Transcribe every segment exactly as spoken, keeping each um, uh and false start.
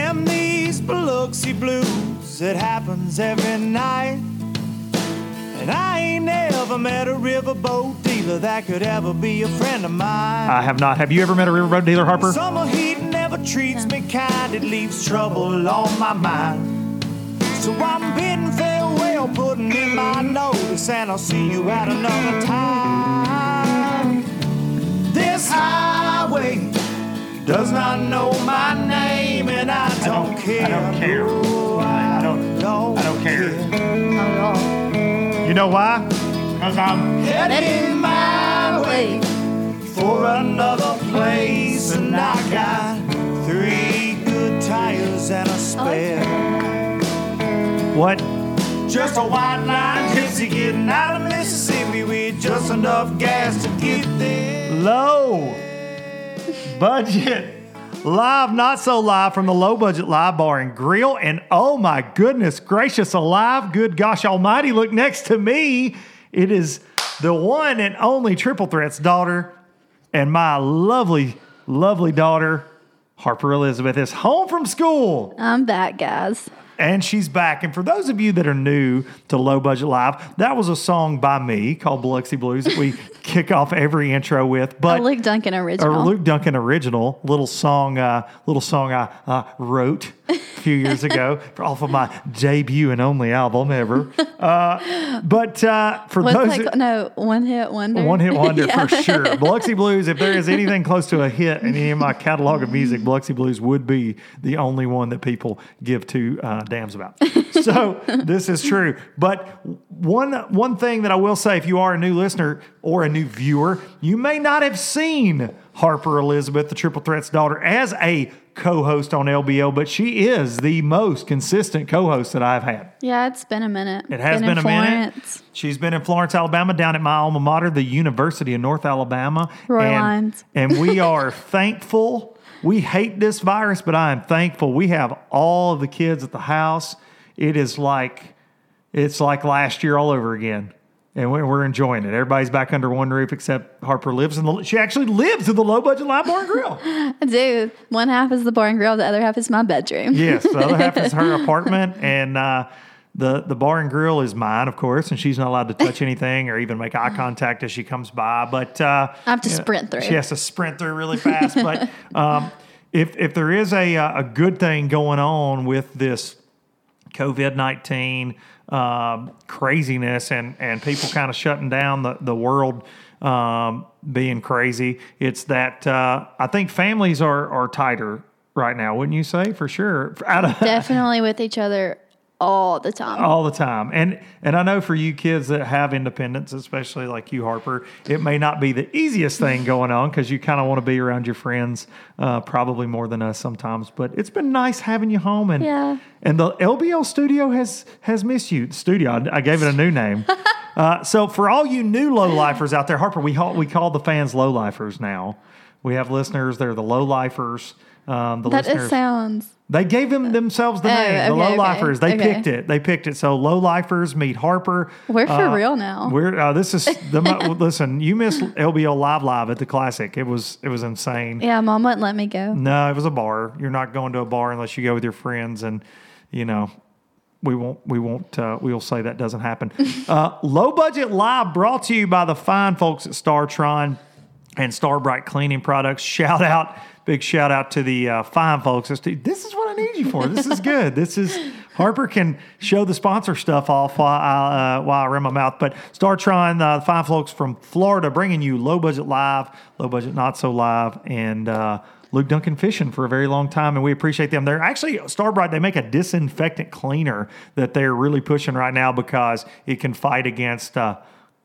Them these Biloxi blues, it happens every night. And I ain't never met a riverboat dealer that could ever be a friend of mine. I have not. Have you ever met a riverboat dealer, Harper? Summer heat never treats me kind. It leaves trouble on my mind. So I'm bidding farewell, putting in my notice, and I'll see you at another time. This highway does not know my name, and I don't, I don't care. I don't care. No, I, I don't, don't I don't care. care. Not at all. You know why? Because I'm Heading my way for another place, and I got three good tires and a spare. What? Just a white line gypsy getting out of Mississippi with just enough gas to get there. Low budget live, not so live from the Low Budget Live Bar and Grill. And oh my goodness gracious alive, good gosh almighty, look next to me. It is the one and only Triple Threat's daughter, and my lovely, lovely daughter, Harper Elizabeth, is home from school. I'm back, guys. And she's back. And for those of you that are new to Low Budget Live, that was a song by me called Biloxi Blues that we kick off every intro with. But a Luke Duncan original. A Luke Duncan original, little song, uh, little song I uh, wrote a few years ago for off of my debut and only album ever. Uh, but uh, for What's those, that called? No, one hit wonder. one hit wonder Yeah. for sure. Biloxi Blues. If there is anything close to a hit in any of my catalog of music, Biloxi Blues would be the only one that people give two uh, dams about. So this is true. But one one thing that I will say, if you are a new listener or a new viewer, you may not have seen Harper Elizabeth, the Triple Threat's daughter, as a co-host on L B L, but she is the most consistent co-host that I've had. Yeah, it's been a minute. It has been, in a minute. Florence. She's been in Florence, Alabama, down at my alma mater, the University of North Alabama. Roy and, Lines. and we are thankful. We hate this virus, but I am thankful. We have all of the kids at the house. It is like, it's like last year all over again. And we're enjoying it. Everybody's back under one roof except Harper lives in the, she actually lives in the Low Budget Live Bar and Grill. I do. One half is the bar and grill. The other half is my bedroom. Yes, the other half is her apartment, and uh, the the bar and grill is mine, of course, and she's not allowed to touch anything or even make eye contact as she comes by. But uh, I have to sprint through. She has to sprint through really fast. But um, if if there is a a good thing going on with this COVID nineteen um, craziness and and people kind of shutting down the the world. Um, being crazy, it's that uh, I think families are are tighter right now, wouldn't you say? For sure, out of Definitely with each other all the time. all the time. And and I know for you kids that have independence, especially like you, Harper, it may not be the easiest thing going on because you kind of want to be around your friends, uh, probably more than us sometimes. But it's been nice having you home, and Yeah. and the L B L studio has has missed you. The studio, I, I gave it a new name. Uh, so for all you new low-lifers out there, Harper, we call, we call the fans low-lifers now. We have listeners. They're the low-lifers. Um, the that listeners, it sounds. they gave them themselves the Oh, name, the okay, low-lifers. okay, They okay. picked it. They picked it. So low-lifers meet Harper. We're for Uh, real now. We're uh, this is the mo- listen. You missed L B L Live Live at the Classic. It was it was insane. Yeah, Mom wouldn't let me go. No, it was a bar. You're not going to a bar unless you go with your friends, and you know. We won't. We won't. Uh, we will say that doesn't happen. Uh, Low Budget Live brought to you by the fine folks at StarTron and Starbright Cleaning Products. Shout out, big shout out to the uh, fine folks. This is what I need you for. This is good. This is Harper can show the sponsor stuff off while I, uh, while I run my mouth. But StarTron, uh, the fine folks from Florida, bringing you Low Budget Live, Low Budget Not So Live, and. Uh, Luke Duncan Fishing for a very long time, and we appreciate them. They're actually, Starbright, they make a disinfectant cleaner that they're really pushing right now because it can fight against uh,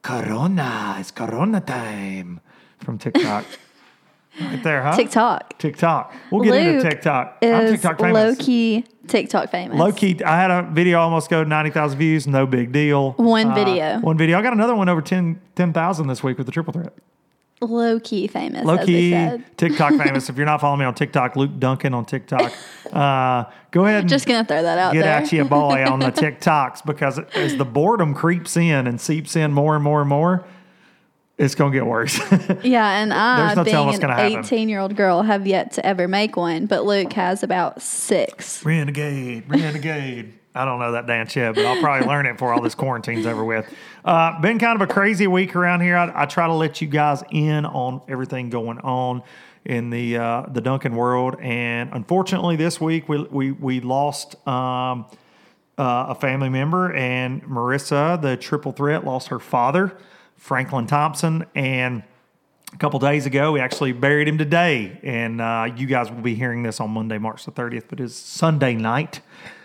Corona. It's Corona time from TikTok. Right there, huh? TikTok. TikTok. We'll get Luke into TikTok. I'm Is TikTok famous. low-key TikTok famous. Low key, I had a video almost go ninety thousand views, no big deal. One Uh, video. One video. I got another one over ten thousand this week with the Triple Threat. Low-key famous, Low as key they said. TikTok famous. If you're not following me on TikTok, Luke Duncan on TikTok. Uh, go ahead and Just going to throw that out get there. at you, boy, on the TikToks, because as the boredom creeps in and seeps in more and more and more, it's going to get worse. Yeah, and I, no telling being what's an gonna happen. eighteen-year-old girl, have yet to ever make one, but Luke has about six. Renegade, renegade. I don't know that dance yet, but I'll probably learn it before all this quarantine's over with. Uh, been kind of a crazy week around here. I, I try to let you guys in on everything going on in the uh, the Duncan world, and unfortunately, this week we we we lost um, uh, a family member, and Marissa, the triple threat, lost her father, Franklin Thompson, and a couple days ago we actually buried him today. And uh, you guys will be hearing this on Monday, March the thirtieth, but it's Sunday night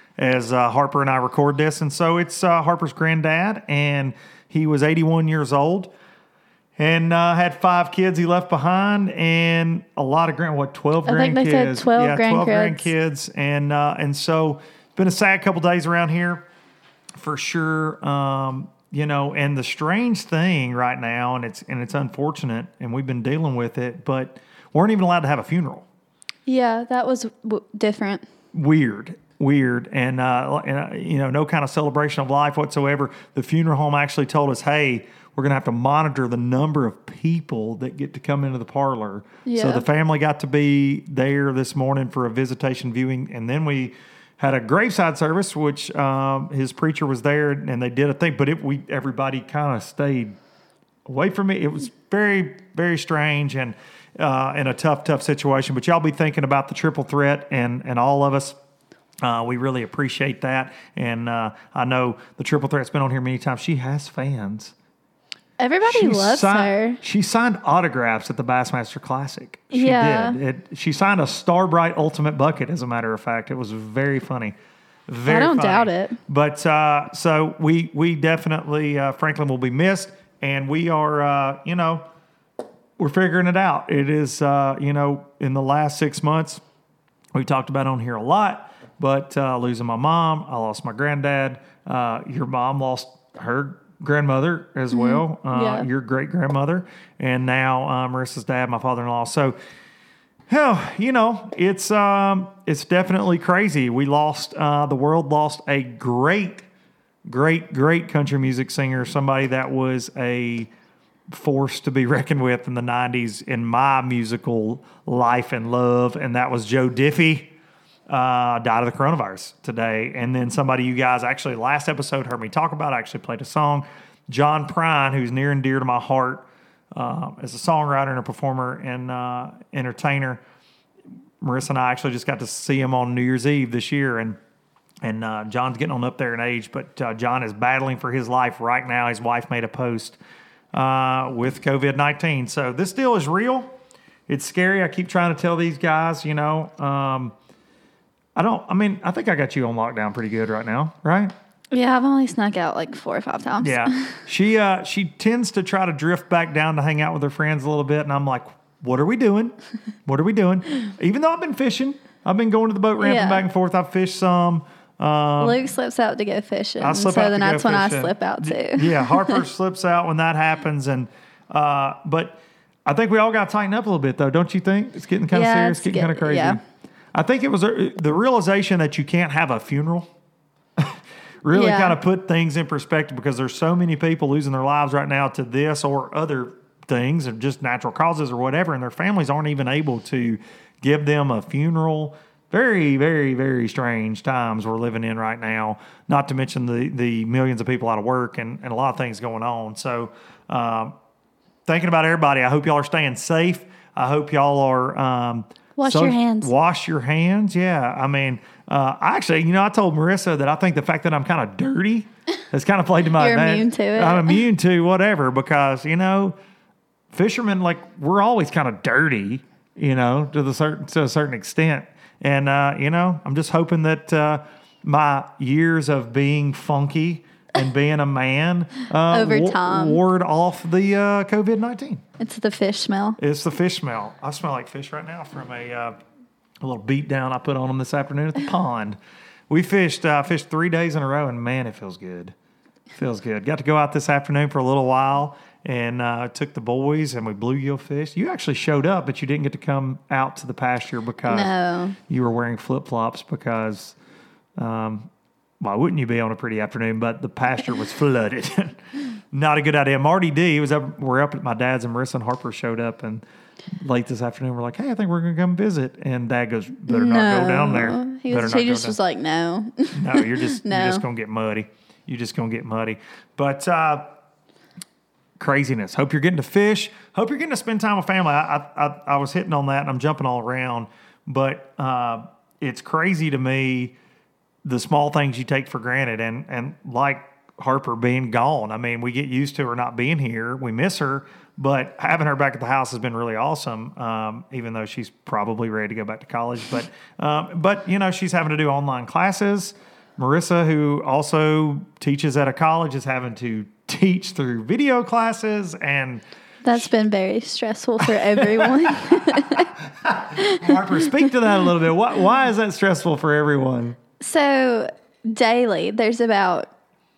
as uh, Harper and I record this. And so it's uh, Harper's granddad, and he was eighty-one years old and uh, had five kids he left behind, and a lot of grand, what, twelve grandkids? I think they said twelve yeah, twelve grandkids. grandkids. And, uh, and so it's been a sad couple days around here for sure. Um, you know, and the strange thing right now, and it's, and it's unfortunate, and we've been dealing with it, but weren't even allowed to have a funeral. Yeah, that was w- different. Weird. Weird, and, uh, and uh, you know, no kind of celebration of life whatsoever. The funeral home actually told us, hey, we're going to have to monitor the number of people that get to come into the parlor. Yeah. So the family got to be there this morning for a visitation viewing, and then we had a graveside service, which um, his preacher was there, and they did a thing, but it, we everybody kind of stayed away from it. It was very, very strange, and uh, in a tough, tough situation. But y'all be thinking about the triple threat, and and all of us. Uh, we really appreciate that. And uh, I know the Triple Threat's been on here many times. She has fans. Everybody She loves si- her. She signed autographs at the Bassmaster Classic. She Yeah. did. It, she signed a Starbright Ultimate Bucket, as a matter of fact. It was very funny. Very I don't funny. doubt it. But uh, so we, we definitely, uh, Franklin will be missed. And we are, uh, you know, we're figuring it out. It is, uh, you know, in the last six months, we talked about it on here a lot. But uh, losing my mom, I lost my granddad. Uh, your mom lost her grandmother as well, uh, Yeah. your great-grandmother. And now uh, Marissa's dad, my father-in-law. So, hell, you know, it's um, it's definitely crazy. We lost, uh, the world lost a great, great, great country music singer, somebody that was a force to be reckoned with in the nineties in my musical life and love, and that was Joe Diffie. Uh, died of the coronavirus today. And then somebody you guys actually last episode heard me talk about, I actually played a song. John Prine, who's near and dear to my heart uh, as a songwriter and a performer and uh, entertainer. Marissa and I actually just got to see him on New Year's Eve this year. And and uh, John's getting on up there in age, but uh, John is battling for his life right now. His wife made a post uh, with covid nineteen. So this deal is real. It's scary. I keep trying to tell these guys, you know, um, I don't, I mean, I think I got you on lockdown pretty good right now, right? Yeah, I've only snuck out like four or five times. Yeah. She uh, she tends to try to drift back down to hang out with her friends a little bit. And I'm like, what are we doing? What are we doing? Even though I've been fishing, I've been going to the boat ramp Yeah. and back and forth. I've fished some. Um, Luke slips out to go fishing. I slip so out then to go that's when I fishing. slip out too. Yeah, Harper slips out when that happens. And uh, but I think we all got to tighten up a little bit, though, don't you think? It's getting kind of Yeah, serious, it's getting kind of get- crazy. yeah. I think it was uh, the realization that you can't have a funeral really Yeah. kind of put things in perspective, because there's so many people losing their lives right now to this or other things, or just natural causes or whatever, and their families aren't even able to give them a funeral. Very, very, very strange times we're living in right now, not to mention the, the millions of people out of work and, and a lot of things going on. So um, thinking about everybody, I hope y'all are staying safe. I hope y'all are... Um, Wash so- your hands. Wash your hands, yeah. I mean, uh, actually, you know, I told Marissa that I think the fact that I'm kind of dirty has kind of played to my You're advantage. immune to it. I'm immune to whatever, because, you know, fishermen, like, we're always kind of dirty, you know, to the certain to a certain extent. And, uh, you know, I'm just hoping that uh, my years of being funky and being a man uh, Over wa- time. ward off the uh, covid nineteen. It's the fish smell. It's the fish smell. I smell like fish right now from a uh, a little beat down I put on them this afternoon at the pond. We fished uh, fished three days in a row, and man, it feels good. It feels good. Got to go out this afternoon for a little while, and uh, took the boys, and we bluegill fished. You actually showed up, but you didn't get to come out to the pasture because No. you were wearing flip flops because. Um, why wouldn't you be on a pretty afternoon? But the pasture was flooded. not a good idea. Marty D was up. We're up at my dad's, and Marissa and Harper showed up, and late this afternoon we're like, "Hey, I think we're gonna come visit." And Dad goes, "Better no. not go down there." He, Better was, not he go just down. was like, "No, No, you're just No. you're just gonna get muddy. You're just gonna get muddy." But uh, craziness. Hope you're getting to fish. Hope you're getting to spend time with family. I I, I, I was hitting on that, and I'm jumping all around, but uh, it's crazy to me the small things you take for granted, and and like Harper being gone. I mean, we get used to her not being here. We miss her, but having her back at the house has been really awesome. Um, even though she's probably ready to go back to college, but um, but you know she's having to do online classes. Marissa, who also teaches at a college, is having to teach through video classes, and that's been very stressful for everyone." Harper, speak to that a little bit. Why, why is that stressful for everyone? So daily, there's about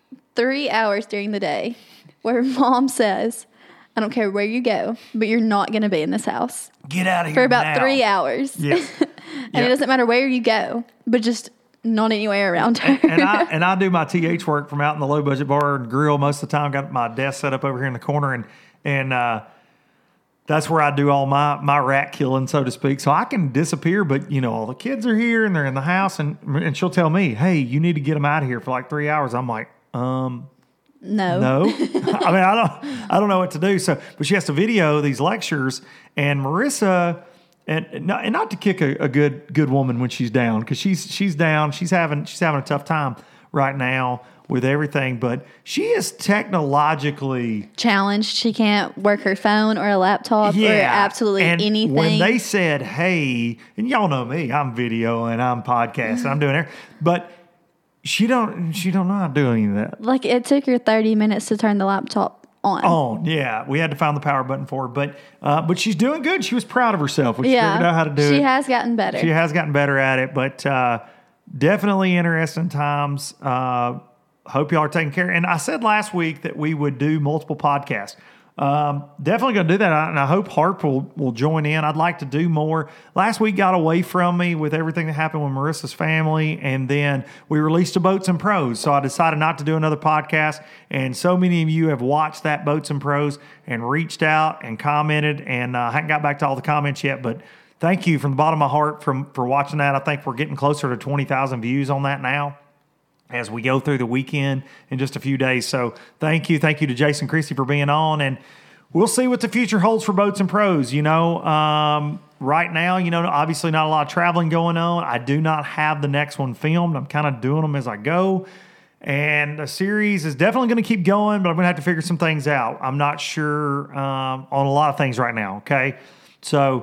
three hours during the day where Mom says, "I don't care where you go, but you're not going to be in this house Get out of here for about now. three hours." Yes. And Yep. it doesn't matter where you go, but just not anywhere around her. and I and I do my T H work from out in the low budget bar and grill most of the time. Got my desk set up over here in the corner, and and uh, that's where I do all my my rat killing, so to speak. So I can disappear, but you know all the kids are here and they're in the house, and and she'll tell me, "Hey, you need to get them out of here for like three hours." I'm like, um. no. No, I mean I don't. I don't know what to do. So, but she has to video these lectures, and Marissa, and not, and not to kick a, a good good woman when she's down, because she's she's down. She's having she's having a tough time right now with everything. But she is technologically Challenged. She can't work her phone or a laptop or absolutely and anything. When they said, "Hey," and y'all know me, I'm video and I'm podcasting, I'm doing it, but. She don't. She don't know how to do any of that. like it took her thirty minutes to turn the laptop on. On, yeah, we had to find the power button for her, but uh, but she's doing good. She was proud of herself. When she yeah. figured out how to do she it. She has gotten better. She has gotten better at it, but uh, definitely interesting times. Uh, hope y'all are taking care. And I said last week that we would do multiple podcasts. Um, definitely going to do that, and I hope Harp will, will join in. I'd like to do more. Last week got away from me with everything that happened with Marissa's family, and then we released a Boats and Pros, so I decided not to do another podcast, and so many of you have watched that Boats and Pros and reached out and commented, and uh, I haven't got back to all the comments yet, but thank you from the bottom of my heart from, for watching that. I think we're getting closer to twenty thousand views on that now as we go through the weekend in just a few days. So thank you. Thank you to Jason Christie for being on, and we'll see what the future holds for Boats and Pros. You know, um, right now, you know, obviously not a lot of traveling going on. I do not have the next one filmed. I'm kind of doing them as I go. And the series is definitely going to keep going, but I'm going to have to figure some things out. I'm not sure um, on a lot of things right now, okay? So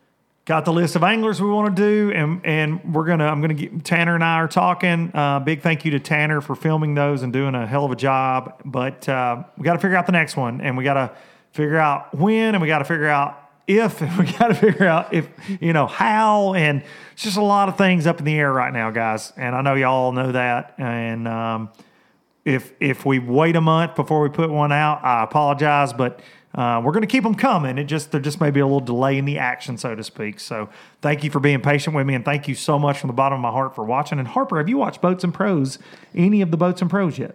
got the list of anglers we want to do, and and we're gonna. I'm gonna get Tanner and I are talking. Uh, big thank you to Tanner for filming those and doing a hell of a job. But uh, we got to figure out the next one, and we got to figure out when, and we got to figure out if, and we got to figure out if you know how, and it's just a lot of things up in the air right now, guys. And I know y'all know that. And um, if if we wait a month before we put one out, I apologize, but. Uh, we're going to keep them coming. It just there just may be a little delay in the action, so to speak. So thank you for being patient with me, and thank you so much from the bottom of my heart for watching. And Harper, have you watched Boats and Pros, any of the Boats and Pros yet?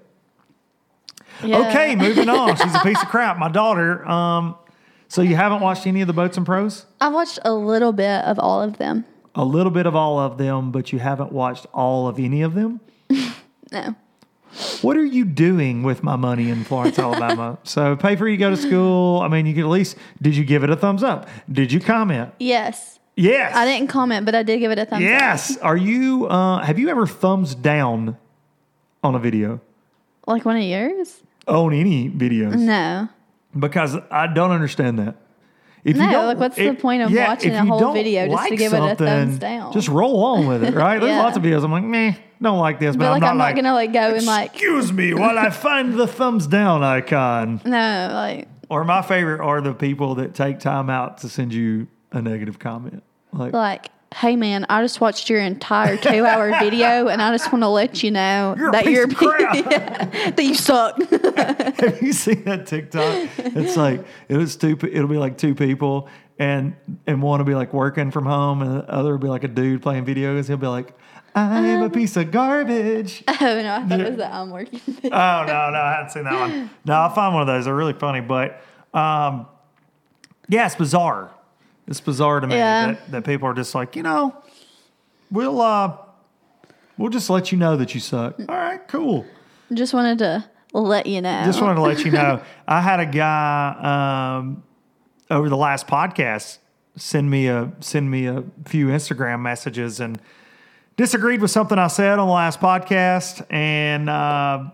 Yeah. Okay, moving on. She's a piece of crap. My daughter. Um, so you haven't watched any of the Boats and Pros? I watched a little bit of all of them. A little bit of all of them, but you haven't watched all of any of them? No. What are you doing with my money in Florence, Alabama? So pay for you to go to school. I mean, you could at least, did you give it a thumbs up? Did you comment? Yes. Yes. I didn't comment, but I did give it a thumbs up. Yes. Are you, uh, have you ever thumbs down on a video? Like one of yours? On any videos? No. Because I don't understand that. If No, you don't, like, what's the if- point of yeah, watching if a you whole don't video just to like give it a something, thumbs down? Just roll on with it, right? There's Yeah. lots of videos I'm like, meh, don't like this. But, But I'm like, not I'm like, not gonna like go and like excuse me while I find the thumbs down icon. no, like Or my favorite are the people that take time out to send you a negative comment. Like, like, hey man, I just watched your entire two hour video and I just want to let you know You're a that piece you're of crap. yeah, that you suck. have you seen that TikTok? It's like it was two. It'll be like two people, and and one will be like working from home, and the other will be like a dude playing video games. He'll be like, I'm a piece of garbage. Oh, no, I thought it was that I'm working. Oh, no, no, I hadn't seen that one. No, I'll find one of those. They're really funny. But, um, yeah, it's bizarre. It's bizarre to me Yeah. that, that people are just like, you know, we'll uh, we'll just let you know that you suck. All right, cool. Just wanted to let you know. Just wanted to let you know. I had a guy um, over the last podcast send me a send me a few Instagram messages and disagreed with something I said on the last podcast. And uh,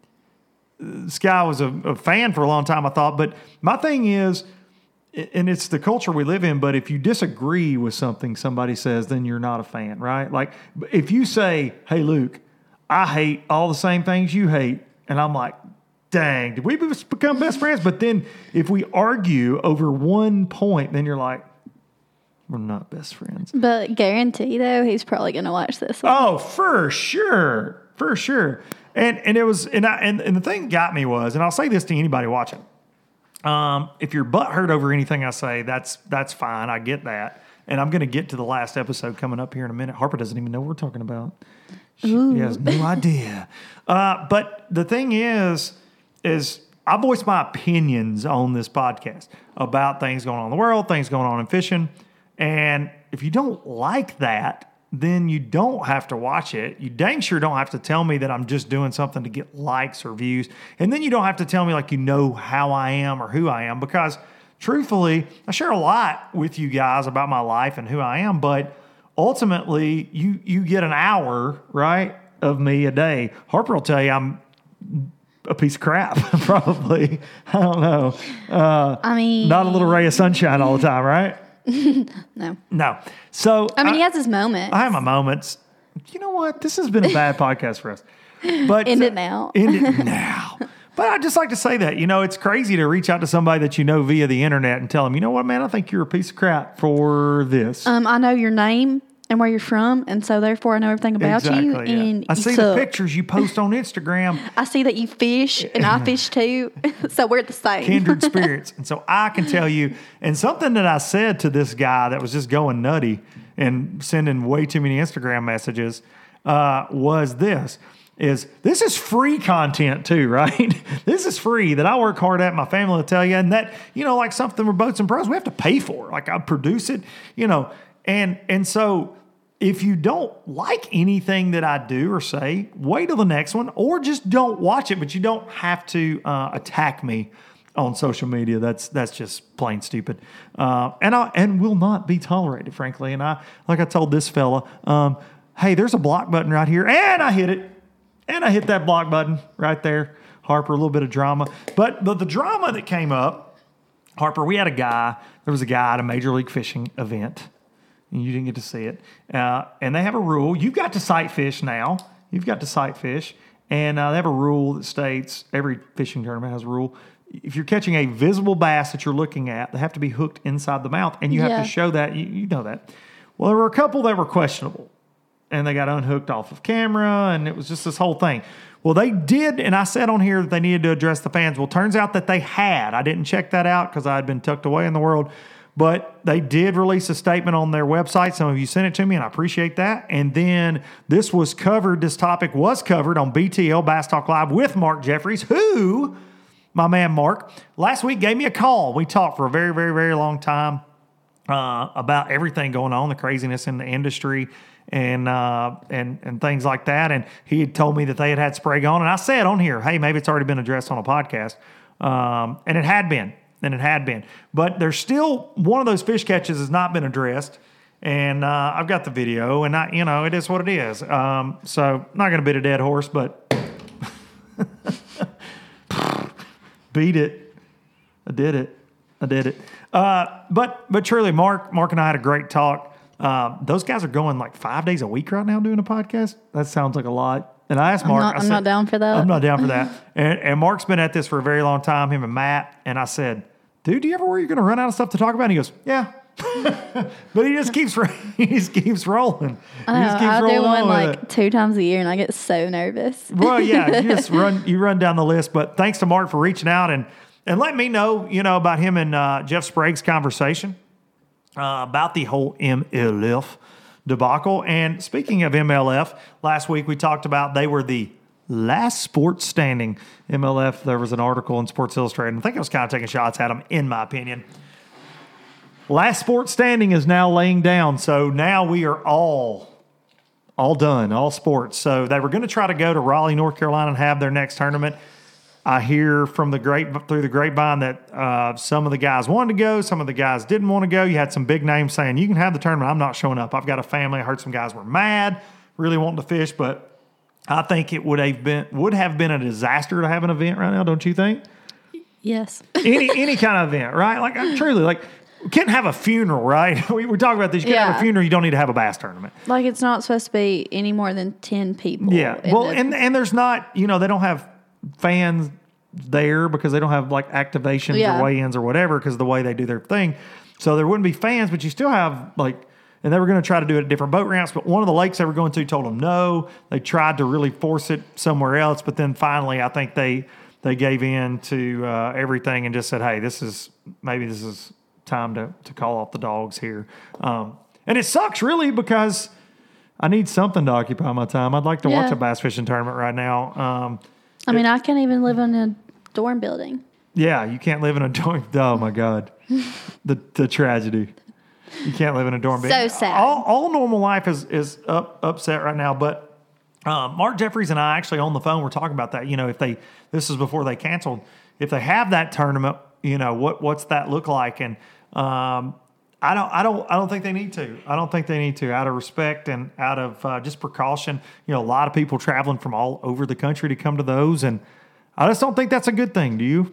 this guy was a, a fan for a long time, I thought. But my thing is, and it's the culture we live in, but if you disagree with something somebody says, then you're not a fan, right? Like if you say, hey, Luke, I hate all the same things you hate. And I'm like, dang, did we become best friends? But then if we argue over one point, then you're like, we're not best friends. But guarantee, though, he's probably going to watch this one. Oh, for sure. For sure. And and it was, and, I, and, and the thing that got me was, and I'll say this to anybody watching, um, if you're butthurt over anything I say, that's that's fine. I get that. And I'm going to get to the last episode coming up here in a minute. Harper doesn't even know what we're talking about. She, she has no idea. Uh, but the thing is, is I voice my opinions on this podcast about things going on in the world, things going on in fishing. And if you don't like that, then you don't have to watch it. You dang sure don't have to tell me that I'm just doing something to get likes or views. And then you don't have to tell me like you know how I am or who I am, because truthfully, I share a lot with you guys about my life and who I am, but ultimately you you get an hour, right, of me a day. Harper will tell you I'm a piece of crap, probably. I don't know. Uh, I mean, not a little ray of sunshine all the time, right? No. No. So I mean, I, he has his moments. I have my moments. You know what? This has been a bad podcast for us. But End it now. End it now. But I'd just like to say that, you know, it's crazy to reach out to somebody that you know via the internet and tell them, you know what, man, I think you're a piece of crap for this. Um, I know your name and where you're from, and so therefore I know everything about exactly, you. yeah. And I you see suck. the pictures you post on Instagram. I see that you fish, and I fish too. So we're the same. Kindred spirits. And so I can tell you, and something that I said to this guy that was just going nutty and sending way too many Instagram messages uh, was this. Is this is free content too, right? This is free that I work hard at, my family will tell you. And that, you know, like something with Boats and Pros, we have to pay for. Like I produce it, you know. And and so if you don't like anything that I do or say, wait till the next one or just don't watch it. But you don't have to uh, attack me on social media. That's that's just plain stupid. Uh, and I and will not be tolerated, frankly. And I, like I told this fella, um, hey, there's a block button right here. And I hit it. And I hit that block button right there. Harper, a little bit of drama. But, but the drama that came up, Harper, we had a guy, there was a guy at a Major League Fishing event. And you didn't get to see it. Uh, and they have a rule. You've got to sight fish now. You've got to sight fish. And uh, they have a rule that states, every fishing tournament has a rule. If you're catching a visible bass that you're looking at, they have to be hooked inside the mouth. And you have Yeah. to show that. You, you know that. Well, there were a couple that were questionable. And they got unhooked off of camera, and it was just this whole thing. Well, they did, and I said on here that they needed to address the fans. Well, turns out that they had. I didn't check that out because I had been tucked away in the world. But they did release a statement on their website. Some of you sent it to me, and I appreciate that. And then this was covered, this topic was covered on B T L Bass Talk Live with Mark Jeffries, who, my man Mark, last week gave me a call. We talked for a very, very, very long time uh, about everything going on, the craziness in the industry, and uh, and and things like that. And he had told me that they had had spray gone. And I said on here, hey, maybe it's already been addressed on a podcast. Um, and it had been. And it had been. But there's still, one of those fish catches has not been addressed. And uh, I've got the video. And, I, you know, it is what it is. Um, so, not going to beat a dead horse, but beat it. I did it. I did it. Uh, but but truly, Mark, Mark and I had a great talk. Uh, those guys are going like five days a week right now doing a podcast. That sounds like a lot. And I asked Mark. I'm not, I I'm said, not down for that. I'm not down for that. and, and Mark's been at this for a very long time, him and Matt. And I said, dude, do you ever worry you're going to run out of stuff to talk about? And he goes, yeah. But he just keeps he just keeps rolling. I He just know. keeps I do rolling one on with like it. two times a year, and I get so nervous. Well, yeah, you just run you run down the list. But thanks to Mark for reaching out and and let me know, you know, about him and uh, Jeff Sprague's conversation uh, about the whole M L F. debacle. And speaking of M L F, last week we talked about they were the last sport standing. M L F, there was an article in Sports Illustrated. I think I was kind of taking shots at them, in my opinion. Last sport standing is now laying down. So now we are all, all done, all sports. So they were going to try to go to Raleigh, North Carolina and have their next tournament. I hear from the grape through the grapevine that uh, some of the guys wanted to go, some of the guys didn't want to go. You had some big names saying, you can have the tournament. I'm not showing up. I've got a family. I heard some guys were mad, really wanting to fish, but I think it would have been would have been a disaster to have an event right now, don't you think? Yes. any any kind of event, right? Like I'm truly like we can't have a funeral, right? we were talking about this. You can't have Yeah. a funeral. You don't need to have a bass tournament. Like it's not supposed to be any more than ten people. Yeah. in Well, the- and and there's not, you know, they don't have fans there because they don't have like activations Yeah. or weigh-ins or whatever because of the way they do their thing. So there wouldn't be fans, but you still have like, and they were going to try to do it at different boat ramps, but one of the lakes they were going to told them no. They tried to really force it somewhere else, but then finally I think they they gave in to uh, everything and just said, hey, this is, maybe this is time to, to call off the dogs here. Um, and it sucks really because I need something to occupy my time. I'd like to watch Yeah. a bass fishing tournament right now. Um, I mean, I can't even live in a dorm building. Yeah, you can't live in a dorm. Oh my God, the the tragedy. You can't live in a dorm. So sad. All, all normal life is is up, upset right now. But um, Mark Jeffries and I actually on the phone were talking about that. You know, if they this is before they canceled, if they have that tournament, you know what what's that look like? And um, I don't I don't I don't think they need to. I don't think they need to out of respect and out of uh, just precaution. You know, a lot of people traveling from all over the country to come to those and. I just don't think that's a good thing. Do you?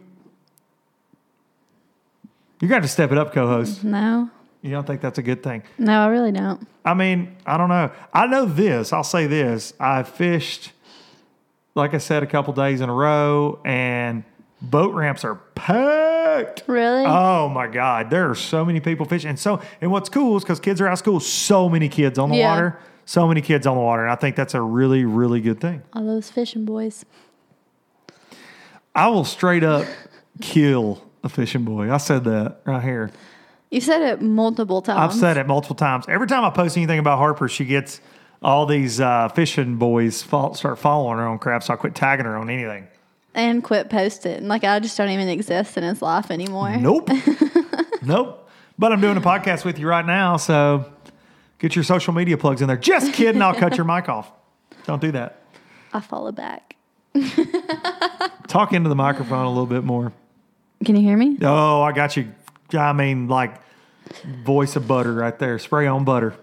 You got to step it up, co-host. No. You don't think that's a good thing? No, I really don't. I mean, I don't know. I know this. I'll say this. I fished, like I said, a couple days in a row, and boat ramps are packed. Really? Oh my God, there are so many people fishing, and so and what's cool is because kids are out of school, so many kids on the Yeah. water, so many kids on the water, and I think that's a really, really good thing. All those fishing boys. I will straight up kill a fishing boy. I said that right here. You said it multiple times. I've said it multiple times. Every time I post anything about Harper, she gets all these uh, fishing boys fall, start following her on crap, so I quit tagging her on anything. And quit posting. Like, I just don't even exist in his life anymore. Nope. Nope. But I'm doing a podcast with you right now, so get your social media plugs in there. Just kidding. I'll cut your mic off. Don't do that. I follow back. Talk into the microphone a little bit more. Can you hear me? Oh, I got you. I mean, like voice of butter right there. Spray on butter.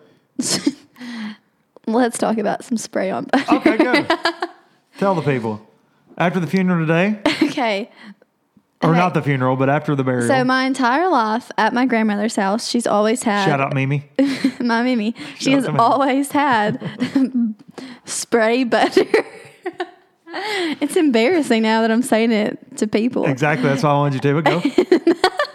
Let's talk about some spray on butter. Okay, go. Tell the people. After the funeral today, Okay. or Okay. not the funeral, but after the burial. So my entire life at my grandmother's house, she's always had Shout out Mimi. my Mimi. She out has to Mimi. always had spray butter. It's embarrassing now that I'm saying it to people. Exactly. That's why I wanted you to. But go.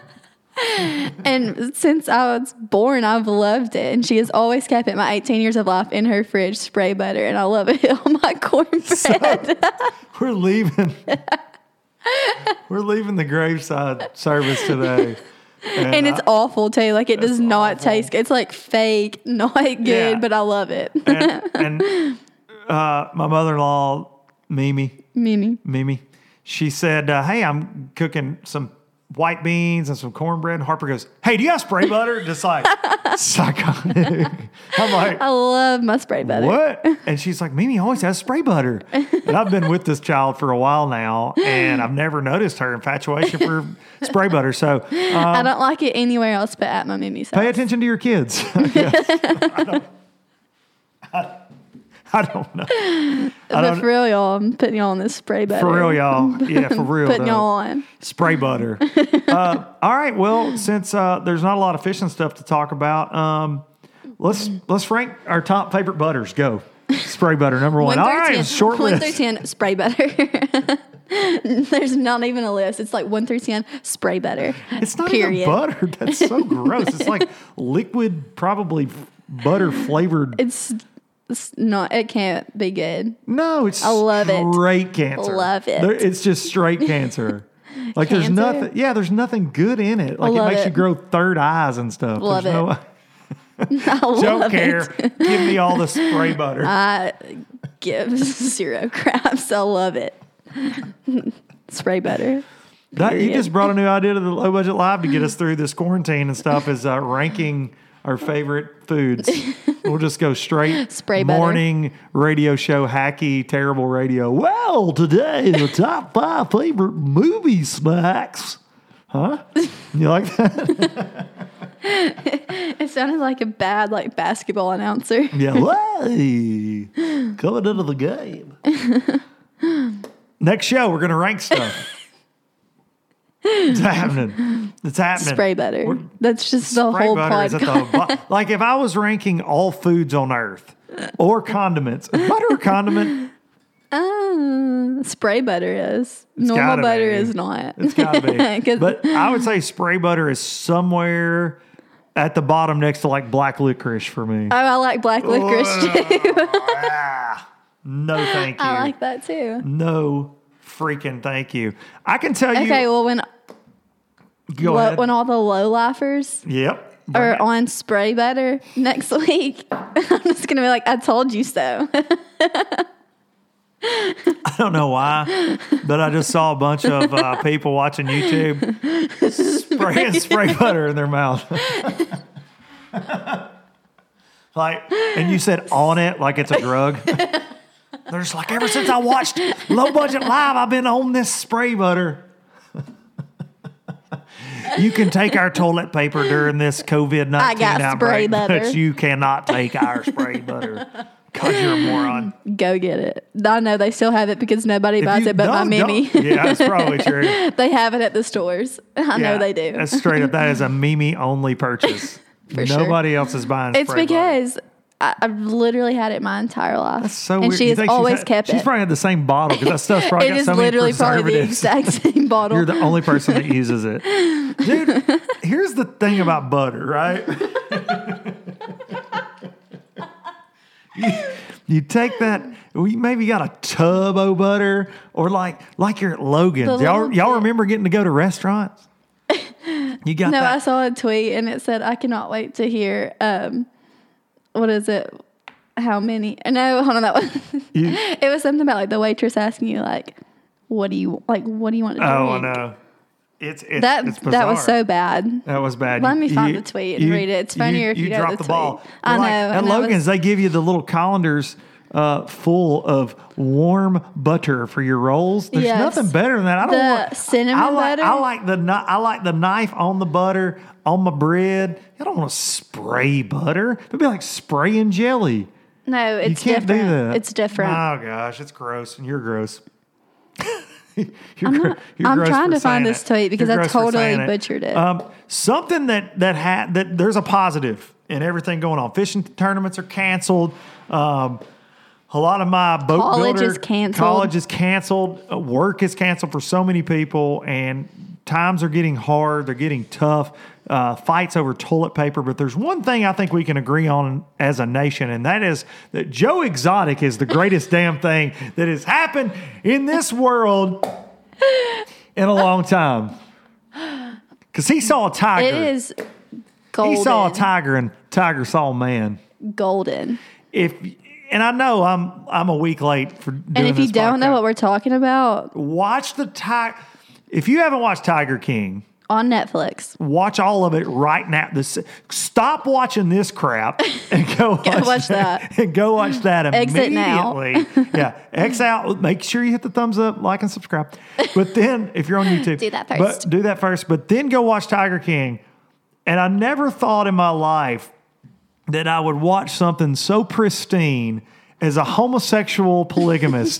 And since I was born, I've loved it. And she has always kept it my eighteen years of life in her fridge, spray butter. And I love it on my cornbread. So, we're leaving. We're leaving the graveside service today. And it's I- awful too. Like it does not awful. taste good. It's like fake, not good, Yeah. but I love it. and, and uh, my mother-in-law, Mimi, Mimi. Mimi, she said, uh, "Hey, I'm cooking some white beans and some cornbread." And Harper goes, "Hey, do you have spray butter?" Just like psychotic. I'm like, I love my spray butter. what? And she's like, Mimi always has spray butter. And I've been with this child for a while now, and I've never noticed her infatuation for spray butter. So um, I don't like it anywhere else but at my Mimi's house. pay attention to your kids. Yes. I, don't, I, I don't know. I But don't, for real, y'all, I'm putting y'all on this spray butter. for real, y'all. Yeah, for real. Putting though. y'all on. Spray butter. uh, all right. Well, since uh, there's not a lot of fishing stuff to talk about, um, let's let's rank our top favorite butters. Go. Spray butter number one. One All through right, ten. short One list. through ten, spray butter. There's not even a list. It's like one through ten, spray butter. It's not Period. even butter. That's so gross. It's like liquid, probably butter flavored. It's, it's not. It can't be good. No, it's I love it. straight cancer. Love it. There- It's just straight cancer. Like there's Cancer? nothing. Yeah, there's nothing good in it. Like it love makes you it. grow third eyes and stuff. Love There's no- I Don't love care. it. Give me all the spray butter. I give zero craps. I love it. Spray butter. That, you period. just brought a new idea to the Low Budget Live to get us through this quarantine and stuff is uh, ranking our favorite foods. We'll just go straight Spray butter. morning radio show, hacky, terrible radio. Well, today, the top five favorite movie snacks. Huh? You like that? It sounded like a bad like basketball announcer. Yeah. Hey, coming into the game. Next show, we're going to rank stuff. It's happening. It's happening. Spray butter. We're- That's just the Spray whole butter is at podcast. the bo- like if I was ranking all foods on earth or condiments, is butter a condiment? Uh, spray butter is. Normal gotta butter be. is not. It's gotta be. 'Cause- But I would say spray butter is somewhere at the bottom next to like black licorice for me. Oh, I like black licorice too. Ah, no, thank you. I like that too. No freaking thank you. I can tell you. Okay, well when go lo- ahead. when all the low lifers Yep. Bring are it. on spray butter next week, I'm just gonna be like, I told you so. I don't know why, but I just saw a bunch of uh, people watching YouTube spraying spray butter in their mouth. Like, and you said on it like it's a drug. They're just like, ever since I watched Low Budget Live, I've been on this spray butter. You can take our toilet paper during this COVID I nineteen got spray outbreak, butter. but you cannot take our spray butter because you're a moron. Go get it. I know they still have it because nobody If buys you it but my don't- Mimi. don't- Yeah, that's probably true. They have it at the stores. I know Yeah, they do. That's straight up. That is a Mimi only purchase. For sure. Nobody else is buying. It's spray butter. because I, I've literally had it my entire life. That's so and weird. she You has think she's always had- kept She's it. probably had the same bottle because that stuff's probably It got is so many literally probably the preservatives. exact same bottle. You're the only person that uses it, dude. Here's the thing about butter, right? you, you take that. We maybe got a tub of butter, or like like you're at Logan's. The Y'all, little y'all bit. remember getting to go to restaurants? You got no, I that. saw a tweet and it said, I cannot wait to hear, um, what is it? How many? No, hold on, that one. You- It was something about like the waitress asking you like, what do you, like, what do you want to drink? oh, I know. It's, it's That, it's that was bizarre. so bad. That was bad. Let You- me find you- the tweet and read it. It's funnier if you know dropped the the ball. tweet. I But like, know, At and that Logan's, was- they give you the little colanders uh, full of warm butter for your rolls. There's Yes. nothing better than that. I don't The want cinnamon I like, butter? I like the kni- I like the knife on the butter on my bread. I don't want to spray butter. It'd be like spraying jelly. No, You it's can't different. do that. It's different. Oh gosh, it's gross, and you're gross. you're I'm gro- not- you're I'm gross trying for to find saying this it. tweet because You're I gross for totally saying it. butchered it. Um, something that that had that there's a positive in everything going on. Fishing tournaments are canceled. Um, a lot of my boat College builder- is canceled. College is canceled. Uh, Work is canceled for so many people, and times are getting hard. They're getting tough. Uh, fights over toilet paper. But there's one thing I think we can agree on as a nation, and that is that Joe Exotic is the greatest damn thing that has happened in this world in a long time. Because he saw a tiger. It is golden. He saw a tiger, and tiger saw a man. golden. If and I know I'm I'm a week late for doing And if you this don't know podcast. what we're talking about, Watch the tiger. If you haven't watched Tiger King, on Netflix, watch all of it right now. This stop watching this crap and go watch, watch that. And go watch that Exit now. immediately. Yeah, X out. Make sure you hit the thumbs up, like, and subscribe. But then, if you're on YouTube, Do that But first. do that first. But then go watch Tiger King. And I never thought in my life that I would watch something so pristine as a homosexual polygamist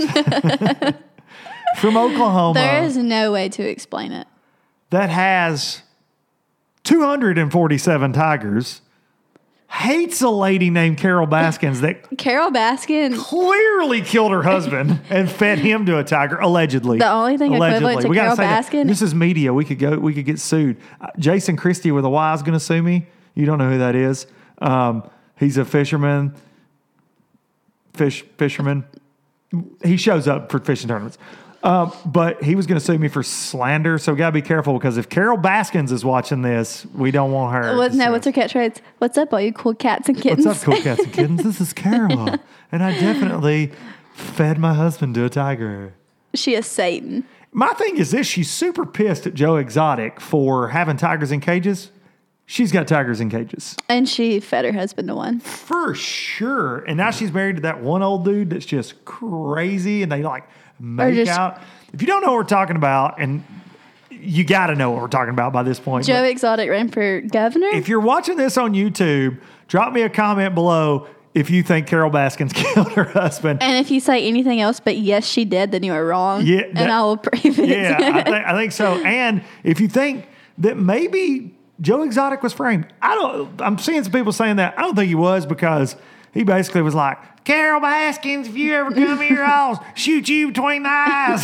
from Oklahoma there is no way to explain it. that has two hundred forty-seven tigers, hates a lady named Carol Baskins that Carol Baskin, clearly killed her husband and fed him to a tiger, allegedly. The only thing equivalent to We gotta Carol say that. Baskin- This is media. We could go. We could get sued. Uh, Jason Christie with a Y is going to sue me. You don't know who that is. Um, he's a fisherman. Fish fisherman. He shows up for fishing tournaments. Um, but he was going to sue me for slander, so we got to be careful because if Carol Baskins is watching this, we don't want her. What, to no, sue what's us. her catchphrase? What's up, all you cool cats and kittens? What's up, cool cats and kittens? This is Carol, and I definitely fed my husband to a tiger. She is Satan. My thing is this: she's super pissed at Joe Exotic for having tigers in cages. She's got tigers in cages. And she fed her husband to one. For sure. And now she's married to that one old dude that's just crazy and they like make just- out. If you don't know what we're talking about, and you got to know what we're talking about by this point. Joe but Exotic ran for governor? if you're watching this on YouTube, drop me a comment below if you think Carol Baskins killed her husband. And if you say anything else but yes, she did, then you are wrong. Yeah, and that- I will prove it. Yeah, I think, I think so. And if you think that maybe Joe Exotic was framed, I don't. I'm seeing some people saying that. I don't think he was because he basically was like, Carol Baskins, if you ever come here, I'll shoot you between the eyes,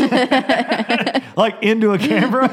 like into a camera.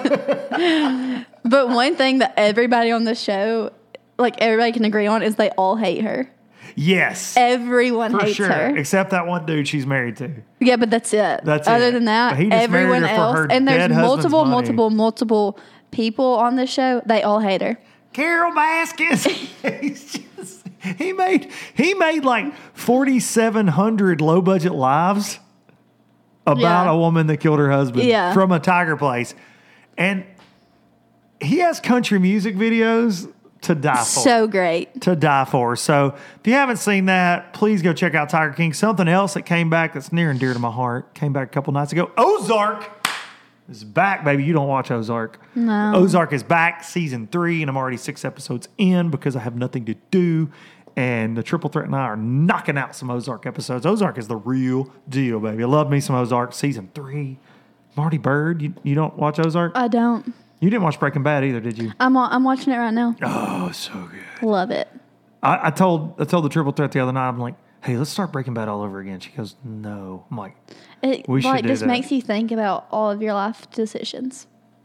But one thing that everybody on the show, like everybody can agree on, is they all hate her. Yes, Everyone for hates sure, her. except that one dude she's married to. Yeah, but that's it. That's Other it. than that, But he just married everyone her for else, her and there's dead husband's multiple, money. multiple, multiple people on the show. They all hate her. Carol Baskins. He's just, he made he made like forty-seven hundred low budget lives about Yeah. a woman that killed her husband Yeah. from a tiger place, and he has country music videos to die for. So great. to die for. So if you haven't seen that, please go check out Tiger King. Something else that came back that's near and dear to my heart came back a couple nights ago. Ozark is back, baby. You don't watch Ozark. No. Ozark is back, season three, and I'm already six episodes in because I have nothing to do. And the Triple Threat and I are knocking out some Ozark episodes. Ozark is the real deal, baby. I love me some Ozark. Season three. Marty Bird, you, you don't watch Ozark? I don't. You didn't watch Breaking Bad either, did you? I'm wa- I'm watching it right now. Oh, so good. Love it. I, I told I told the Triple Threat the other night. I'm like, hey, let's start Breaking Bad all over again. She goes, no. I'm like, It We should like do just that. makes you think about all of your life decisions.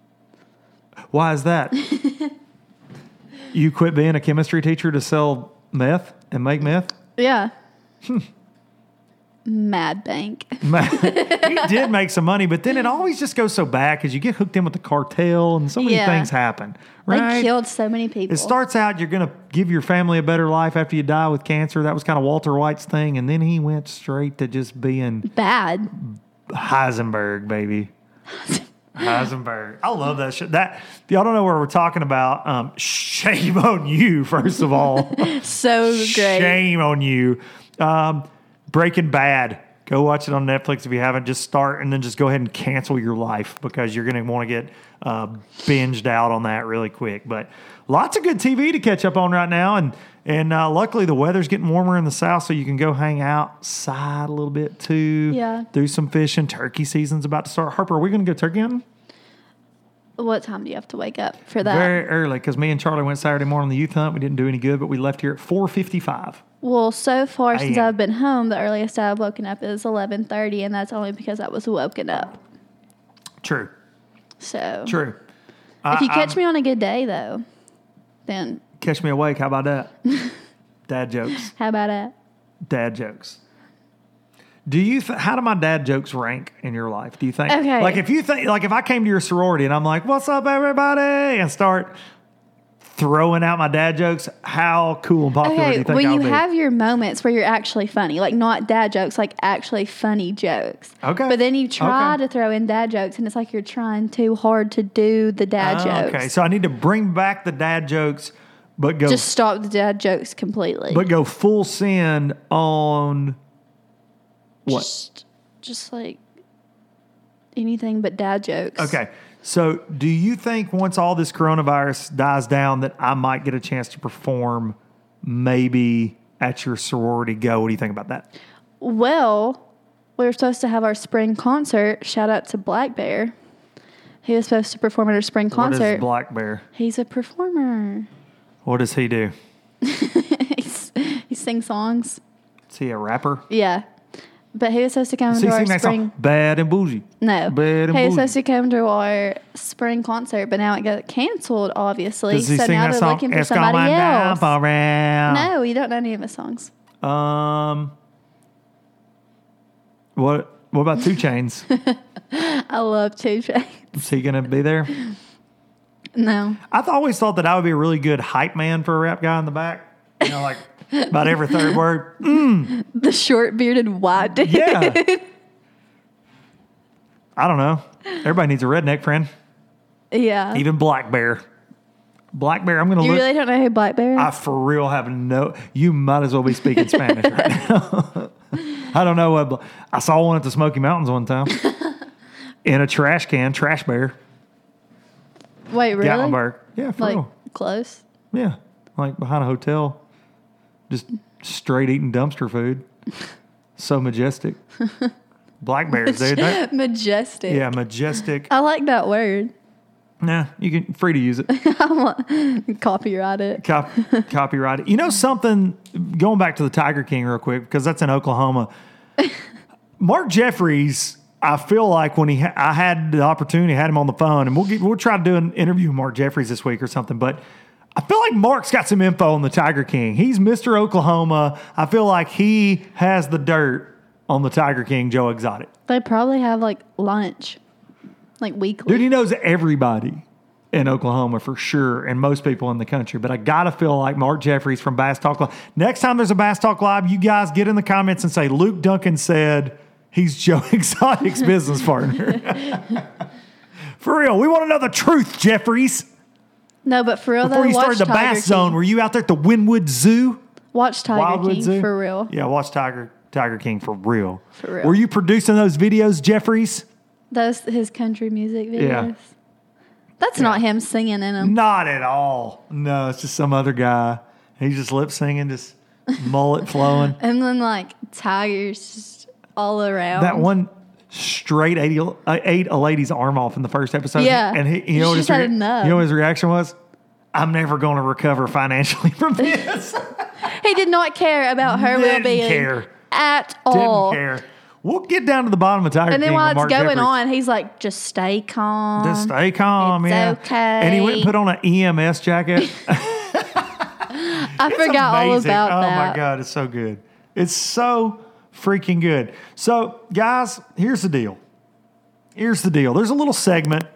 why is that? You quit being a chemistry teacher to sell meth and make meth? Yeah. Mad Bank. He did make some money, but then it always just goes so bad because you get hooked in with the cartel and so many Yeah. things happen. Right? They killed so many people. It starts out you're going to give your family a better life after you die with cancer. That was kind of Walter White's thing, and then he went straight to just being Bad. Heisenberg, baby. Heisenberg. I love that shit. That if y'all don't know what we're talking about, um, shame on you, first of all. So great. Shame on you. Um, Breaking Bad. Go watch it on Netflix if you haven't. Just start and then just go ahead and cancel your life because you're going to want to get uh, binged out on that really quick. But lots of good T V to catch up on right now. And and uh, luckily the weather's getting warmer in the south, so you can go hang outside a little bit too. Yeah. Do some fishing. Turkey season's about to start. Harper, are we going to go turkey hunting? What time do you have to wake up for that? Very early because me and Charlie went Saturday morning on the youth hunt. We didn't do any good, but we left here at four fifty-five. Well, so far since am. I've been home, the earliest I've woken up is eleven thirty, and that's only because I was woken up. True. So True. if you catch me on a good day, though, then Catch me awake. How about that? Dad jokes. how about that? Dad jokes. Do you? Th- how do my dad jokes rank in your life? Do you think? Okay. Like if you think, like if I came to your sorority and I'm like, "What's up, everybody?" and start throwing out my dad jokes, how cool and popular do Okay, you think when I'll you be? have your moments where you're actually funny, like not dad jokes, like actually funny jokes. Okay. But then you try Okay. to throw in dad jokes, and it's like you're trying too hard to do the dad Oh, jokes. okay, so I need to bring back the dad jokes, but go Just stop the dad jokes completely. but go full send on what? Just, just like anything but dad jokes. Okay. So, do you think once all this coronavirus dies down that I might get a chance to perform maybe at your sorority go? What do you think about that? Well, we were supposed to have our spring concert. Shout out to Black Bear. He was supposed to perform at our spring What concert. is Black Bear? He's a performer. What does he do? He's, he sings songs. Is he a rapper? Yeah. But he was supposed to come Does to he our sing that spring. song? Bad and bougie. No. Bad and He bougie. was supposed to come to our spring concert, but now it got canceled, obviously. Does he so sing now that they're song? looking for It's somebody going else. down around. No, you don't know any of his songs. Um. What what about Two Chains? I love Two Chainz. Is he going to be there? No. I th- always thought that I would be a really good hype man for a rap guy in the back. You know, like about every third word. Mm, The short bearded white dude. yeah. I don't know. Everybody needs a redneck friend. Yeah. Even Black Bear. Black Bear, I'm going to You look. really don't know who Black Bear is? I for real have no. You might as well be speaking Spanish right now. I don't know what. I saw one at the Smoky Mountains one time in a trash can, Trash Bear, Wait, really? Gatlinburg. Yeah, for Like, real. close? Yeah, like behind a hotel, just straight eating dumpster food. So majestic. Black bears, dude. That- Majestic. yeah, majestic. I like that word. Nah, you can free to use it. Copyright it. Cop, copyright it. You know something? Going back to the Tiger King real quick because that's in Oklahoma. Mark Jeffries, I feel like when he ha- I had the opportunity, had him on the phone, and we'll get, we'll try to do an interview with Mark Jeffries this week or something. But I feel like Mark's got some info on the Tiger King. He's Mister Oklahoma. I feel like he has the dirt on the Tiger King, Joe Exotic. They probably have like lunch, like weekly. Dude, he knows everybody in Oklahoma for sure, and most people in the country. But I gotta feel like Mark Jeffries from Bass Talk Live. Next time there's a Bass Talk Live, you guys get in the comments and say Luke Duncan said he's Joe Exotic's business partner. For real, we want to know the truth, Jeffries. No, but for real Before though, you started watch the Tiger Bass Zone, King. were you out there at the Wynwood Zoo? Watch Tiger Wildwood King Zoo? for real. Yeah, watch Tiger Tiger King for real. For real. Were you producing those videos, Jeffries? Those his country music videos. Yeah. That's not him singing in them. Not at all. No, it's just some other guy. He's just lip singing, just mullet flowing. And then like tigers just all around. That one straight ate, uh, ate a lady's arm off in the first episode. Yeah. And he, you know what She's his had rea- enough. you know what his reaction was? I'm never going to recover financially from this. He did not care about her Didn't well-being care. at all. Didn't care. We'll get down to the bottom of Tiger And then King while with it's Mark going Jeffries. on, he's like, just stay calm. Just stay calm, It's yeah. okay. And he went and put on an E M S jacket. I forgot all Amazing. about oh that. my God, it's so good. It's so freaking good. So, guys, here's the deal. Here's the deal. There's a little segment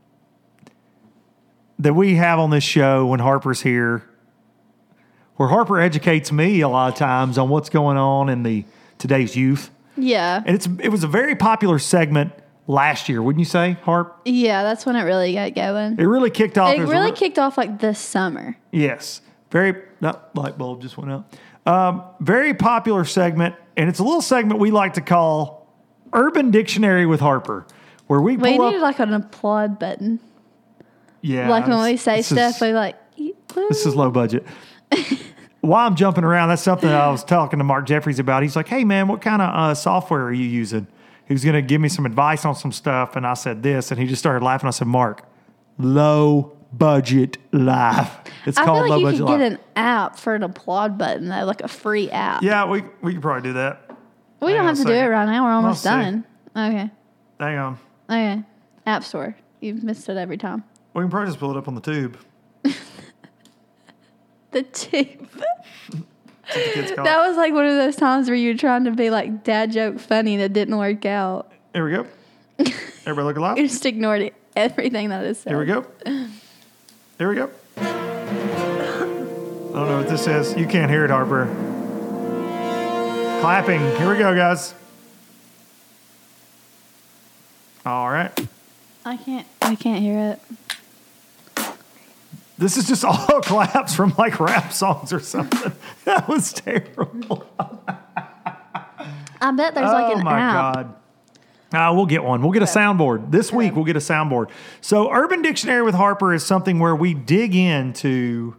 that we have on this show when Harper's here where Harper educates me a lot of times on what's going on in the today's youth. Yeah. And it's it was a very popular segment last year, wouldn't you say, Harp? Yeah, that's when it really got going. It really kicked off. It was a really re- kicked off like this summer. Yes. Very, that light bulb just went out. Um, very popular segment, and it's a little segment we like to call Urban Dictionary with Harper, where we pull We up. needed like an applaud button. yeah, Like when this- we say this stuff, is- we like, This is low budget. While I'm jumping around, that's something that I was talking to Mark Jeffries about. He's like, hey, man, what kind of uh, software are you using? He was going to give me some advice on some stuff, and I said this, and he just started laughing. I said, Mark, low budget live. It's I called feel low like you budget could live. get an app for an applaud button though, like a free app. yeah, we, we could probably do that. we hang don't on have a to do it second. right now. We're almost see. done. Okay. Hang on. Okay. App Store. You've missed it every time. We can probably just pull it up on the tube. The tube. That's what the kids call it. That was like one of those times where you were trying to be like dad joke funny that didn't work out. Here we go. Everybody look You alive. just ignored it, everything that is said. Here we go. Here we go. I don't know what this is. You can't hear it, Harper. Clapping. Here we go, guys. All right. I can't. I can't hear it. This is just all claps from like rap songs or something. That was terrible. I bet there's like oh an my app. God. Uh, we'll get one. We'll get a soundboard. This week, we'll get a soundboard. So, Urban Dictionary with Harper is something where we dig into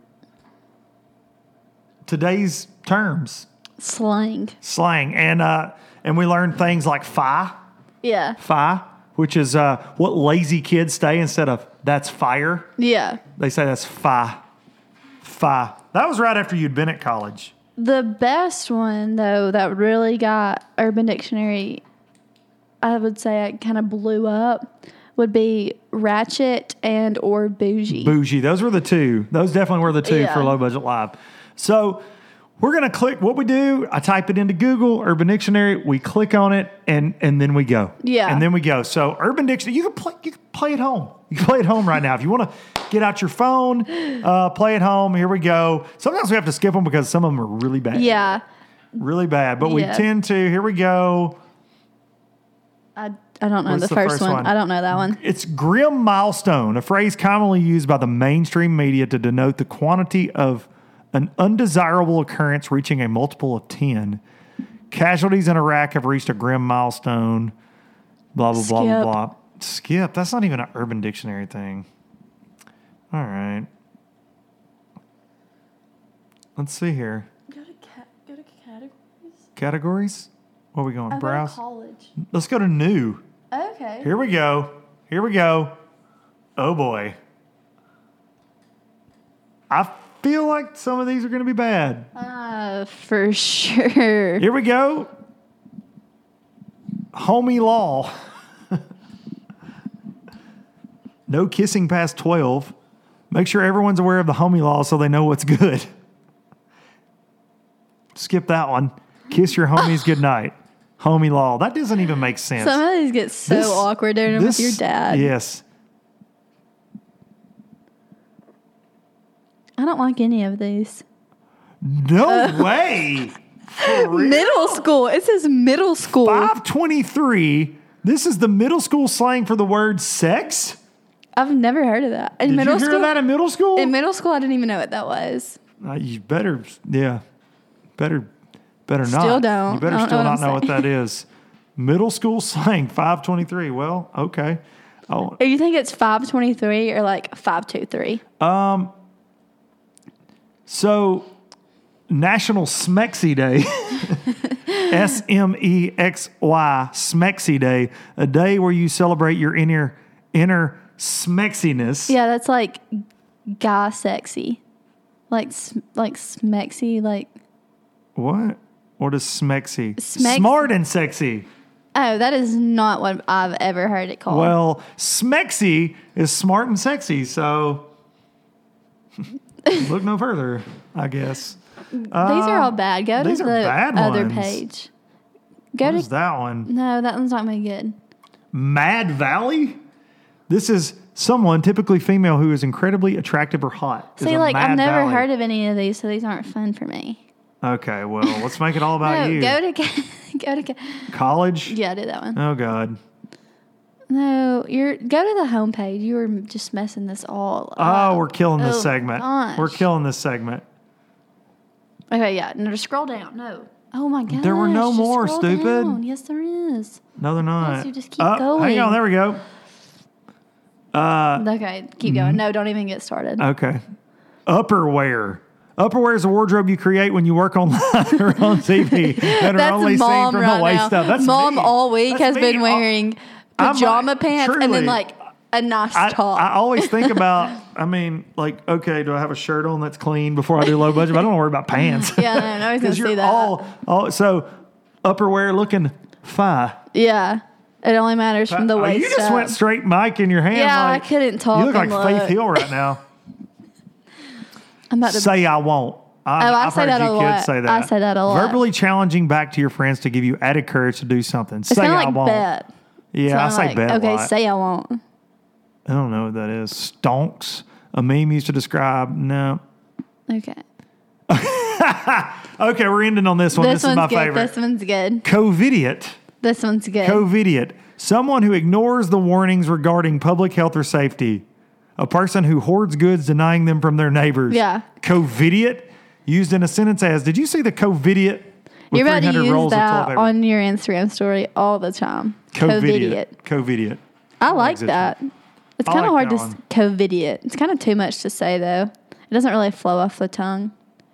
today's terms, Slang. slang, and uh, and we learn things like fi, Yeah. fi, which is uh, what lazy kids say instead of that's fire. Yeah. They say that's fi, fi. That was right after you'd been at college. The best one though that really got Urban Dictionary, I would say it kind of blew up, would be ratchet and or bougie. Bougie. Those were the two. Those definitely were the two Yeah. for Low Budget Live. So we're going to click what we do. I type it into Google, Urban Dictionary. We click on it, and and then we go. Yeah. And then we go. So Urban Dictionary, you can play, you can play at home. You can play at home right now. If you want to get out your phone, uh, play at home. Here we go. Sometimes we have to skip them because some of them are really bad. Yeah. Really bad. But we Yeah. tend to. Here we go. I, I don't know What's the, the first, first one. one? I don't know that one. It's grim milestone, a phrase commonly used by the mainstream media to denote the quantity of an undesirable occurrence reaching a multiple of ten. Casualties in Iraq have reached a grim milestone. Blah, blah, blah, blah, Skip. blah. Skip. That's not even an Urban Dictionary thing. All right. Let's see here. Go to, ca- go to categories. Categories? Where are we going? Browse? college. Let's go to new. Okay. Here we go. Here we go. Oh boy. I feel like some of these are going to be bad. Uh, for sure. Here we go. Homie law. No kissing past twelve. Make sure everyone's aware of the homie law so they know what's good. Skip that one. Kiss your homies goodnight. Homie law. That doesn't even make sense. Some of these get so This- awkward doing them with your this- dad. Yes. I don't like any of these. No Uh, way. For real? Middle school. It says middle school. five twenty-three. This is the middle school slang for the word sex? I've never heard of that. In Did middle you hear school, that in middle school? in middle school, I didn't even know what that was. Uh, you better, yeah, better, better not. Still don't. You better I don't still know not what I'm know what that is. Middle school slang, five twenty-three. Well, okay. Oh, Do you think it's five twenty-three or like five two three? so National Smexy Day, S M E X Y, Smexy Day, a day where you celebrate your inner inner smexiness. Yeah, that's like guy sexy. Like, s- like smexy, like, What? What is smexy? Smex- Smart and sexy. oh, that is not what I've ever heard it called. Well, smexy is smart and sexy, so look no further, I guess. these are all bad. Go to these the are bad other ones. page. Go What to, is that one? no, that one's not very good. Mad Valley? This is someone, typically female, who is incredibly attractive or hot. is See, a like, I've Mad never Valley. heard of any of these, so these aren't fun for me. Okay, well, let's make it all about No, you. go to, ca- go to, ca- College? yeah, I did that one. Oh, God. No, you're, go to the homepage. You were just messing this all up. Oh, we're killing this Oh, segment. gosh. We're killing this segment. Okay, yeah. No, just scroll down. No. Oh my gosh. There were no just more, scroll stupid. down. Yes, there is. No, they're not. you just keep Oh, Hang going. on, there we go. Okay, keep Mm-hmm. going. No, don't even get started. Okay. Upperwear. Upperwear is a wardrobe you create when you work online or on T V and are That's only seen mom from right the waist now. up. That's Mom me. all week That's has me. been Oh, wearing I'm pajama like- pants and truly. then like a nice I, top. I always think about, I mean, like, okay, do I have a shirt on that's clean before I do low budget? But I don't worry about pants. yeah, no, no, I was gonna Because you're see that. all, all, so upperwear looking fine. yeah, it only matters from the Oh, waist you just up. went straight mic in your hand. Yeah, like, I couldn't talk You look like and Faith look. Hill right now. I'm about to. Say I won't. I, Oh, I I've say heard that you a kids lot. say that. I say that a lot. Verbally challenging back to your friends to give you added courage to do something. it's say kind of I like won't. bet. Yeah, I So say I'm like, bet a okay, lot. say I won't. I don't know what that is. Stonks. A meme used to describe. No. Okay. Okay, we're ending on this one. This, This, is one's my good. favorite. This one's good. Covidiot. This one's good. Covidiot. Someone who ignores the warnings regarding public health or safety. A person who hoards goods, denying them from their neighbors. Yeah. Covidiot. Used in a sentence as, did you see the Covidiot? with You're about to three hundred use rolls of toilet that paper? on your Instagram story all the time. Covidiot. Covidiot. I like exist. that. It's I kind of like hard that to s- covidiot. It's kind of too much to say though. It doesn't really flow off the tongue.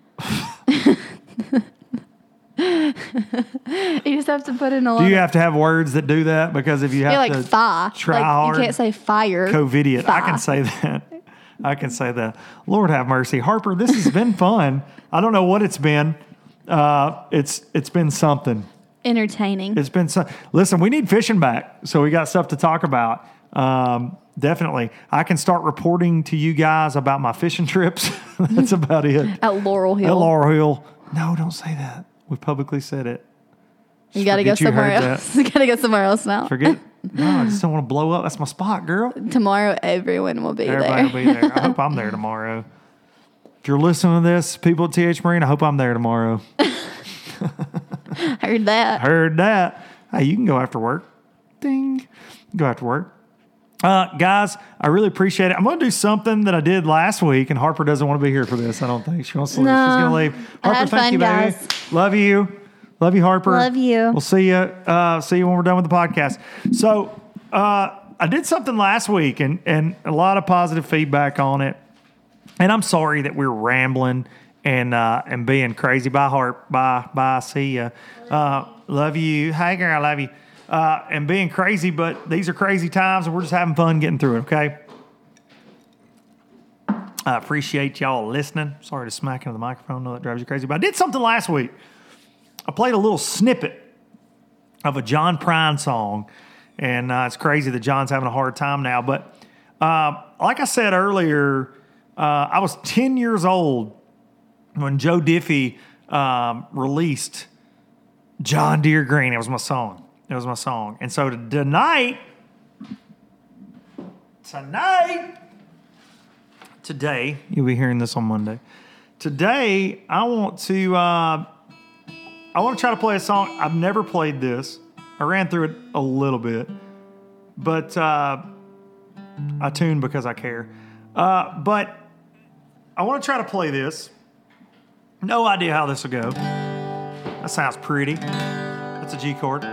You just have to put in a lot. Do you of, have to have words that do that? Because if you have you're like to fi. try like, hard, You can't say fire. Covidiot. I Fi. can say that. I can say that. Lord have mercy. Harper, this has been fun. I don't know what it's been. Uh, it's It's been something. Entertaining. It's been some. Listen, we need fishing back, so we got stuff to talk about. Um, definitely, I can start reporting to you guys about my fishing trips. That's about it. At Laurel Hill. At Laurel Hill, No, don't say that. We publicly said it. You got to go forget you somewhere heard else. You got to go somewhere else now. Forget. No, I just don't want to blow up. That's my spot, girl. Tomorrow, everyone will be Everybody there. will be there. I hope I'm there tomorrow. If you're listening to this, people at T H Marine, I hope I'm there tomorrow. Heard that. Heard that. Hey, you can go after work. Ding. Go after work. Uh, guys, I really appreciate it. I'm going to do something that I did last week, and Harper doesn't want to be here for this. I don't think she wants to leave. No. She's going to leave. I Harper, had thank fun, you, baby. guys. Love you. Love you, Harper. Love you. We'll see you. Uh, see you when we're done with the podcast. So uh, I did something last week, and and a lot of positive feedback on it. And I'm sorry that we're rambling and uh, and being crazy. Bye, Harp. Bye. Bye. See ya. Uh, love you. Hey, girl. I love you. Uh, and being crazy, but these are crazy times, and we're just having fun getting through it, okay? I appreciate y'all listening. Sorry to smack into the microphone. I know that drives you crazy, but I did something last week. I played a little snippet of a John Prine song, and uh, it's crazy that John's having a hard time now. But uh, like I said earlier, uh, I was ten years old when Joe Diffie um, released John Deere Green. It was my song. It was my song. And so tonight, tonight, today, you'll be hearing this on Monday. Today, I want to, uh, I want to try to play a song. I've never played this. I ran through it a little bit, but uh, I tuned because I care. Uh, but I want to try to play this. No idea how this will go. That sounds pretty. That's a G chord.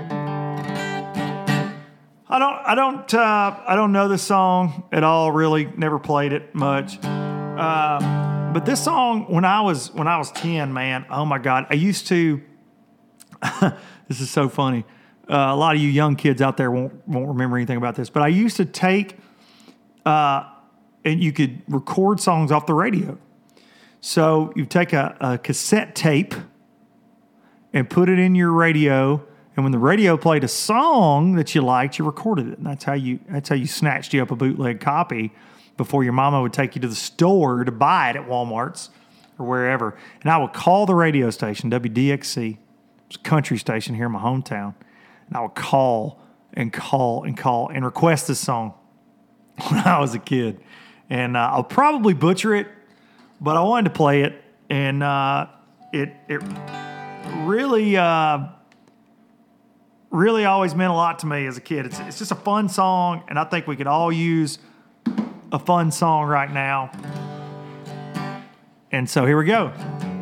I don't, I don't, uh, I don't know this song at all. Really, never played it much. Uh, but this song, when I was when I was ten, man, oh my God, I used to. This is so funny. Uh, a lot of you young kids out there won't won't remember anything about this, but I used to take, uh, and you could record songs off the radio. So you take a, a cassette tape and put it in your radio. And when the radio played a song that you liked, you recorded it. And that's how you that's how you snatched you up a bootleg copy before your mama would take you to the store to buy it at Walmart's or wherever. And I would call the radio station, W D X C. It's a country station here in my hometown. And I would call and call and call and request this song when I was a kid. And uh, I'll probably butcher it, but I wanted to play it. And uh, it, it really... Uh, really always meant a lot to me as a kid. It's, it's just a fun song, and I think we could all use a fun song right now. And so here we go.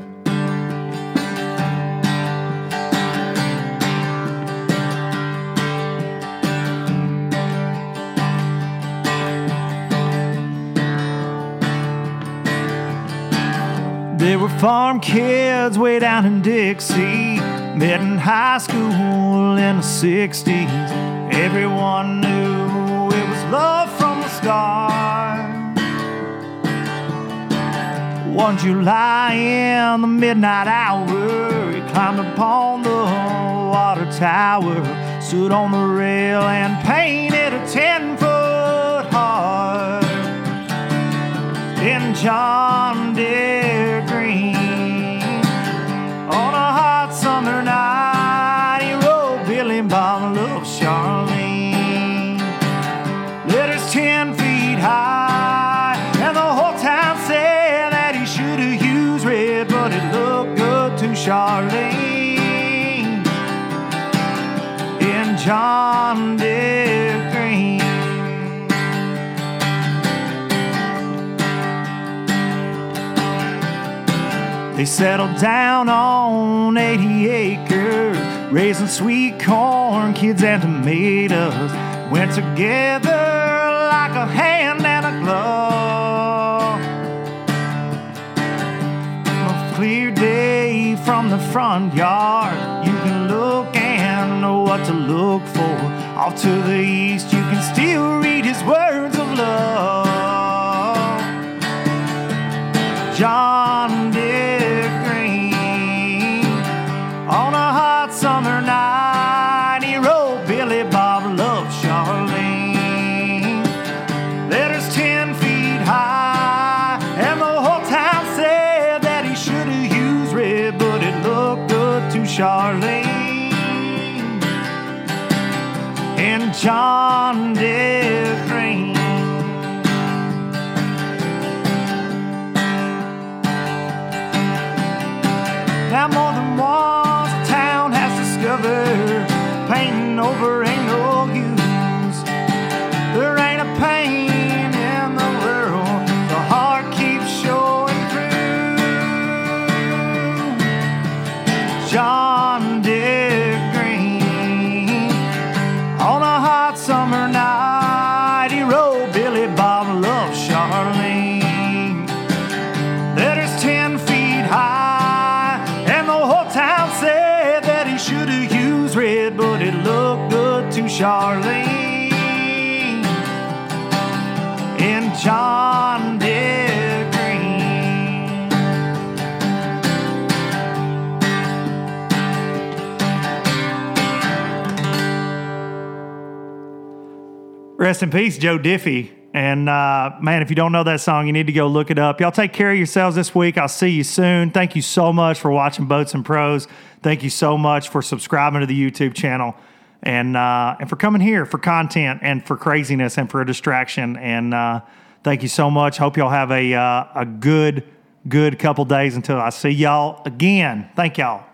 There were farm kids way down in Dixie, met in high school in the sixties. Everyone knew it was love from the start. One July in the midnight hour, he climbed upon the water tower, stood on the rail and painted a ten-foot heart in John Deere green. On a hot summer night, he wrote Billy Bob Love Charlene. Letters ten feet high, and the whole town said that he should have used red, but it looked good to Charlene in John Deere green. They settled down on eighty acres, raising sweet corn, kids and tomatoes. Went together like a hand and a glove. A clear day from the front yard, you can look and know what to look for. Off to the east, you can still read his words of love. John Deere green. On a hot summer night, he wrote Billy Bob Love Charlene. Letters ten feet high, and the whole town said that he should have used red, in John Deere Green. Now more than once the town has discovered painting over ain't no use. There ain't a pain in the world the heart keeps showing through. John Deere Green. On a hot summer night he rode Billy Bob Love Charlene. That is ten feet high, and the whole town said that he should have used red, but it looked good to Charlene in John Deere Green. Rest in peace, Joe Diffie. And, uh, man, if you don't know that song, you need to go look it up. Y'all take care of yourselves this week. I'll see you soon. Thank you so much for watching Boats and Pros. Thank you so much for subscribing to the YouTube channel and uh, and for coming here for content and for craziness and for a distraction. And uh, thank you so much. Hope y'all have a, uh, a good, good couple days until I see y'all again. Thank y'all.